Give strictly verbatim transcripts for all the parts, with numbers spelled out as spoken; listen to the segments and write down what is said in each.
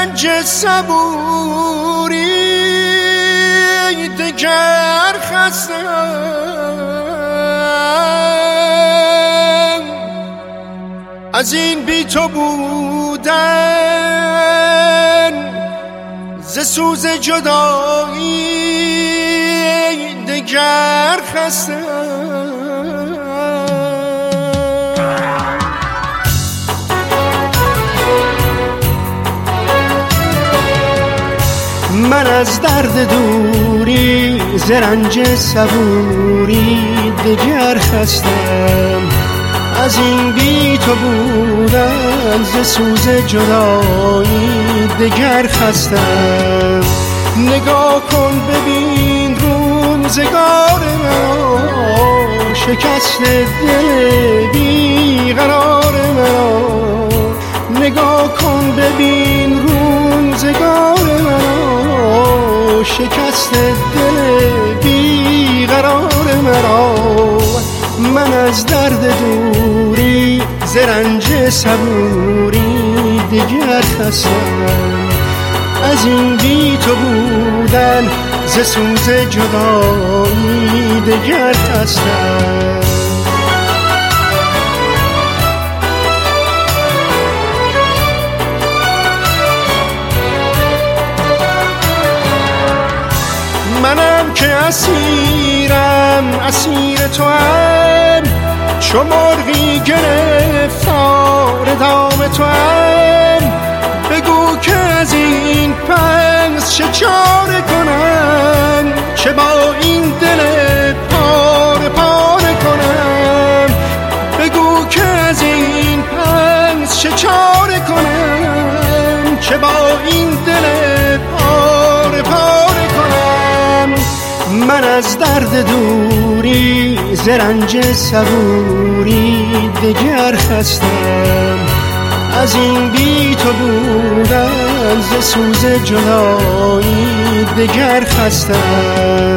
رنج صبوری دگر خستم، از این بی تو بودن ز سوز جدایی دگر خستم. من از درد دوری ز رنج صبوری دگر خستم، از این بی تو بودن ز سوز جدایی دگر خستم. نگاه کن ببین روزگار مرا، شکست دل بیقرار مرا. نگاه کن ببین روزگار مرا، شکست دل بیقرار مرا. من از درد دوری ز رنج صبوری دگر خستم، از این بی تو بودن ز سوز جدایی دگر خستم. منم که اسیرم اسیر تو هم، چو مرغی گرفتار دام تو هم. بگو که از این پس چه چاره کنم، چه با این دل پاره پاره کنم. بگو که از این پس چه چاره کنم، چه با این دل پاره پاره کنم. من از درد دوری ز رنج صبوری دگر خستم، از این بی تو بودن ز سوز جدایی دگر خستم.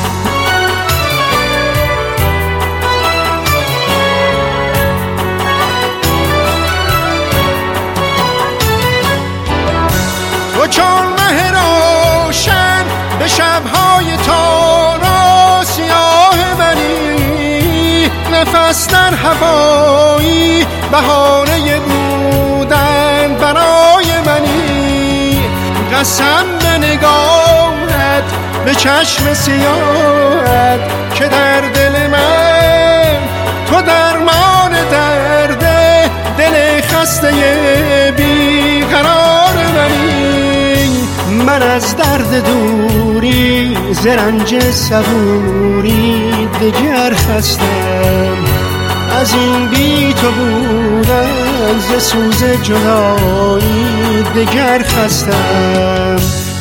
تو چون مه روشن به شبهای تارا سیاه منی، نفس در هوایی بهانه بودن برای منی. قسم به نگاهت به چشم سیاهت که در دل من تو درمان درد دل خسته بیقرار منی. من از درد دوری ز رنج صبوری دگر خستم، از این بی تو بودن ز سوز جدایی دگر خستم.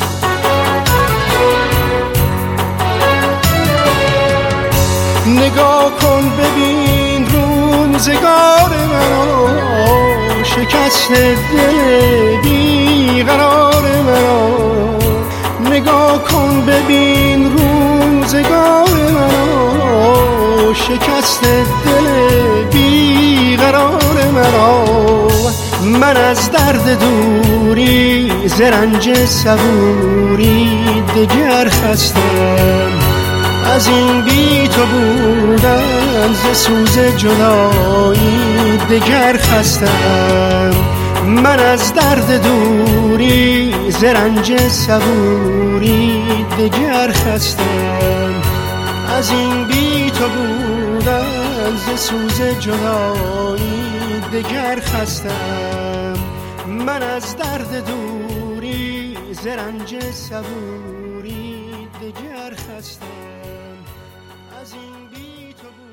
نگاه کن ببین روزگار مرا، شکست دل بیقرار مرا. نگاه کن ببین روزگار مرا، شکست دل بیقرار مرا. من از درد دوری ز رنج صبوری دگر خستم، از این بی تو بودن ز سوز جدایی دگر خستم. من از درد دوری ز رنج صبوری دگر خستم، از این بی تو بودن ز سوز جدایی دگر خستم. من از درد دوری ز رنج صبوری دگر خستم، از این بی تو